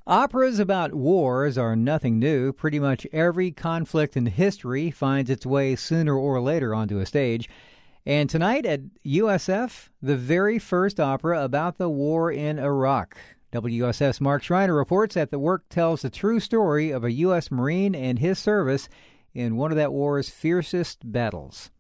Operas about wars are nothing new. Pretty much every conflict in history finds its way sooner or later onto a stage. And tonight at USF, the very first opera about the war in Iraq. WUSF's Mark Schreiner reports that the work tells the true story of a U.S. Marine and his service in one of that war's fiercest battles.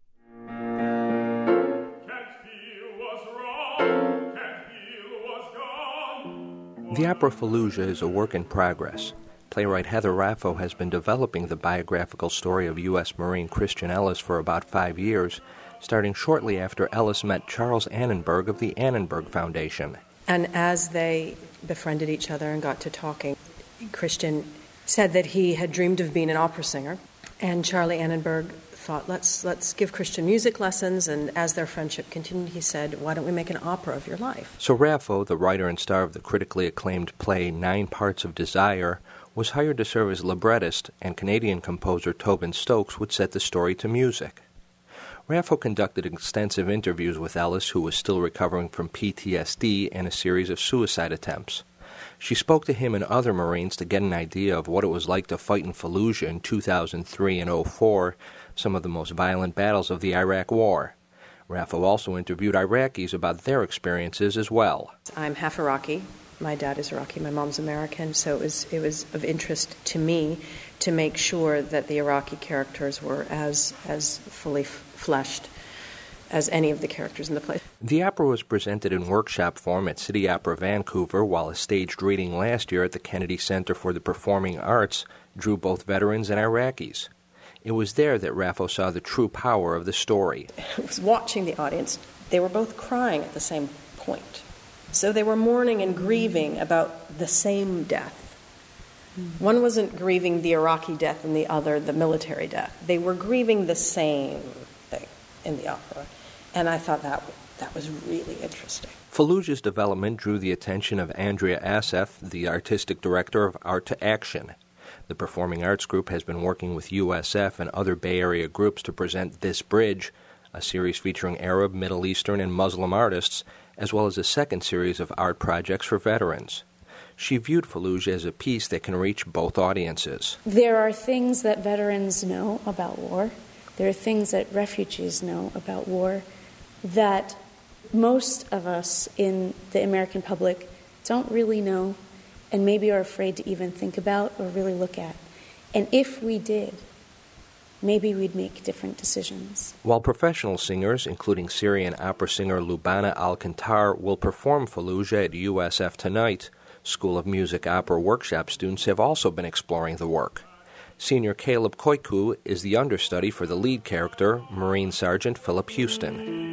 The opera Fallujah is a work in progress. Playwright Heather Raffo has been developing the biographical story of U.S. Marine Christian Ellis for about 5 years, starting shortly after Ellis met Charles Annenberg of the Annenberg Foundation. And as they befriended each other and got to talking, Christian said that he had dreamed of being an opera singer, and Charlie Annenberg thought, let's give Christian music lessons, and as their friendship continued, he said, why don't we make an opera of your life? So Raffo, the writer and star of the critically acclaimed play 9 Parts of Desire, was hired to serve as librettist, and Canadian composer Tobin Stokes would set the story to music. Raffo conducted extensive interviews with Ellis, who was still recovering from PTSD and a series of suicide attempts. She spoke to him and other Marines to get an idea of what it was like to fight in Fallujah in 2003 and 2004, some of the most violent battles of the Iraq War. Raffo also interviewed Iraqis about their experiences as well. I'm half Iraqi. My dad is Iraqi, my mom's American, so it was of interest to me to make sure that the Iraqi characters were as fully fleshed as any of the characters in the play. The opera was presented in workshop form at City Opera Vancouver, while a staged reading last year at the Kennedy Center for the Performing Arts drew both veterans and Iraqis. It was there that Raffo saw the true power of the story. I was watching the audience. They were both crying at the same point. So they were mourning and grieving about the same death. One wasn't grieving the Iraqi death and the other the military death. They were grieving the same thing in the opera. And I thought that was really interesting. Fallujah's development drew the attention of Andrea Assef, the artistic director of Art to Action. The Performing Arts Group has been working with USF and other Bay Area groups to present This Bridge, a series featuring Arab, Middle Eastern, and Muslim artists, as well as a second series of art projects for veterans. She viewed Fallujah as a piece that can reach both audiences. There are things that veterans know about war. There are things that refugees know about war that most of us in the American public don't really know and maybe are afraid to even think about or really look at. And if we did, maybe we'd make different decisions. While professional singers, including Syrian opera singer Lubana Al-Kantar, will perform Fallujah at USF tonight, School of Music Opera workshop students have also been exploring the work. Senior Caleb Koiku is the understudy for the lead character, Marine Sergeant Philip Houston.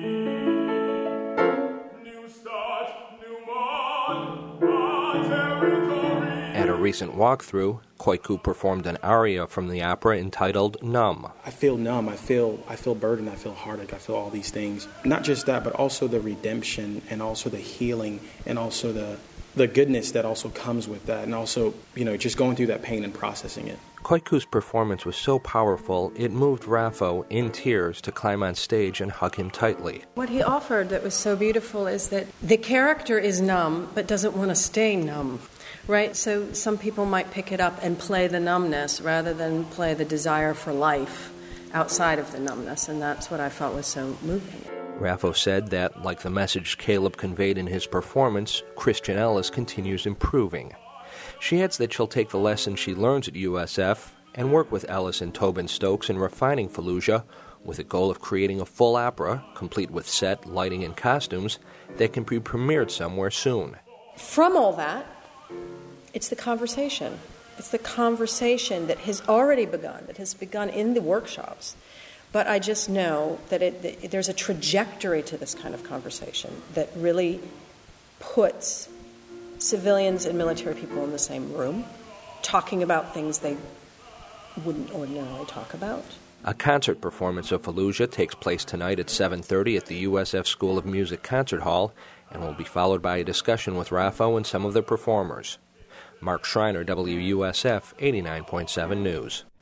At a recent walkthrough, Koiku performed an aria from the opera entitled Numb. I feel numb, I feel burdened, I feel heartache, I feel all these things. Not just that, but also the redemption and also the healing and also the goodness that also comes with that, and also, just going through that pain and processing it. Koiku's performance was so powerful, it moved Raffo in tears to climb on stage and hug him tightly. What he offered that was so beautiful is that the character is numb, but doesn't want to stay numb. Right, so some people might pick it up and play the numbness rather than play the desire for life outside of the numbness, and that's what I felt was so moving. Raffo said that, like the message Caleb conveyed in his performance, Christian Ellis continues improving. She adds that she'll take the lessons she learns at USF and work with Ellis and Tobin Stokes in refining Fallujah with a goal of creating a full opera, complete with set, lighting, and costumes, that can be premiered somewhere soon. From all that, it's the conversation. It's the conversation that has already begun, that has begun in the workshops. But I just know that there's a trajectory to this kind of conversation that really puts civilians and military people in the same room, talking about things they wouldn't ordinarily talk about. A concert performance of Fallujah takes place tonight at 7:30 at the USF School of Music Concert Hall and will be followed by a discussion with Raffo and some of the performers. Mark Schreiner, WUSF 89.7 News.